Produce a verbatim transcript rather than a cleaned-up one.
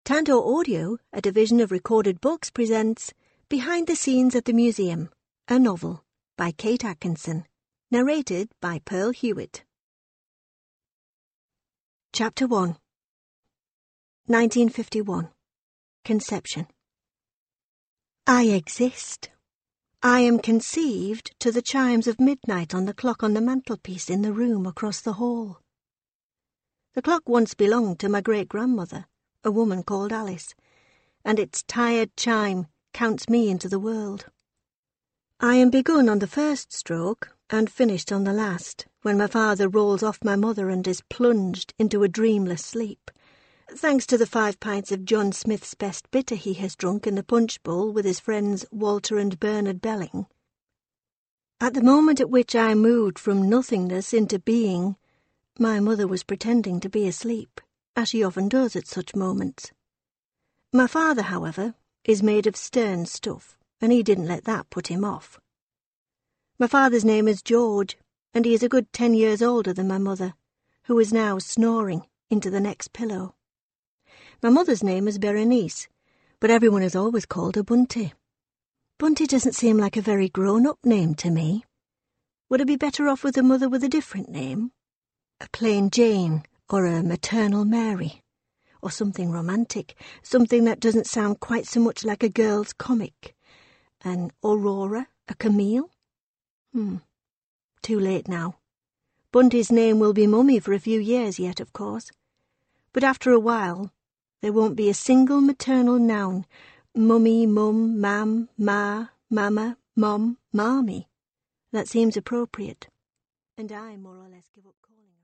Tanto Audio, a division of Recorded Books, presents Behind the Scenes at the Museum, a novel by Kate Atkinson, narrated by Pearl Hewitt. Chapter one. nineteen fifty-one. Conception. I exist. I am conceived to the chimes of midnight on the clock on the mantelpiece in the room across the hall. The clock once belonged to my great-grandmother, a woman called Alice, and its tired chime counts me into the world. I am begun on the first stroke and finished on the last, when my father rolls off my mother and is plunged into a dreamless sleep, thanks to the five pints of John Smith's best bitter he has drunk in the punch bowl with his friends Walter and Bernard Belling. At the moment at which I moved from nothingness into being, my mother was pretending to be asleep, as she often does at such moments. My father, however, is made of stern stuff, and he didn't let that put him off. My father's name is George, and he is a good ten years older than my mother, who is now snoring into the next pillow. My mother's name is Berenice, but everyone has always called her Bunty. Bunty doesn't seem like a very grown-up name to me. Would I be better off with a mother with a different name? A plain Jane, or a maternal Mary, or something romantic, something that doesn't sound quite so much like a girl's comic. An Aurora, a Camille? Hmm, too late now. Bunty's name will be Mummy for a few years yet, of course. But after a while, there won't be a single maternal noun. Mummy, mum, mam, ma, mama, mom, marmy. That seems appropriate. And I more or less give up calling.